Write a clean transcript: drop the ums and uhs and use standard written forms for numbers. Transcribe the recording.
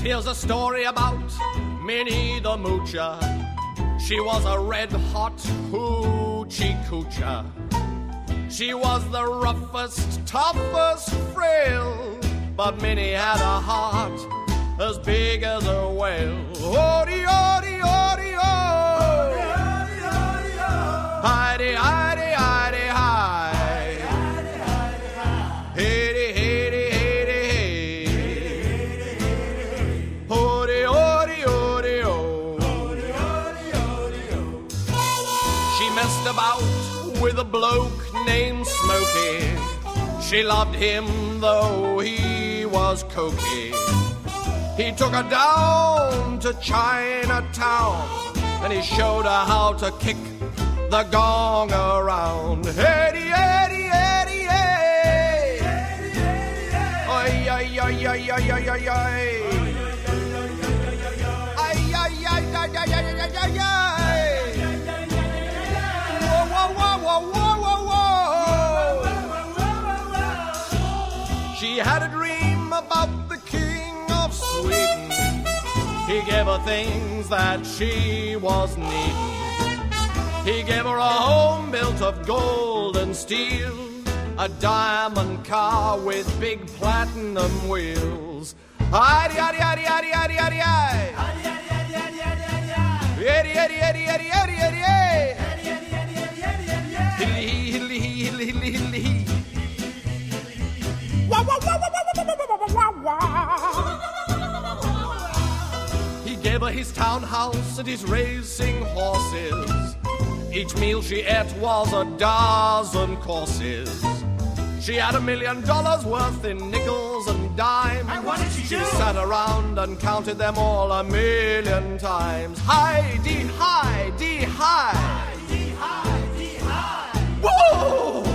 Here's a story about Minnie the Moocher. She was a red-hot hoochie coocher. She was the roughest, toughest, frail, but Minnie had a heart as big as a whale. Odie, odie, odie, oh! Heidi, Heidi, Heidi, hi! Heidi, Heidi, Heidi, hey! Odie, odie, odie, oh! She messed about with a bloke named Smokey. She loved him though he was cokey. He took her down to Chinatown and he showed her how to kick the gong around. Eddie, Eddie, Eddie, hey! Ay, ay, ay, ay, ay, ay, ay, ay! Ay, ay, ay, ay, ay, ay, ay, ay, ay! Whoa, whoa, whoa, whoa, whoa, whoa! She had a dream about the king of Sweden. He gave her things that she was needing. He gave her a home built of gold and steel, a diamond car with big platinum wheels. Heidi, Heidi, Heidi, Heidi, Heidi, Heidi, Heidi. Eddie, Eddie, Eddie, Eddie, Eddie, Eddie, Eddie. Hiddly, hiddly, hiddly, hiddly, hiddly. He gave her his townhouse and his racing horses. Each meal she ate was a dozen courses. She had $1 million worth in nickels and dimes. And what did she do? She sat around and counted them all 1,000,000 times. Hi-dee, hi-dee, hi. Hi-dee, hi-dee, hi. Whoa!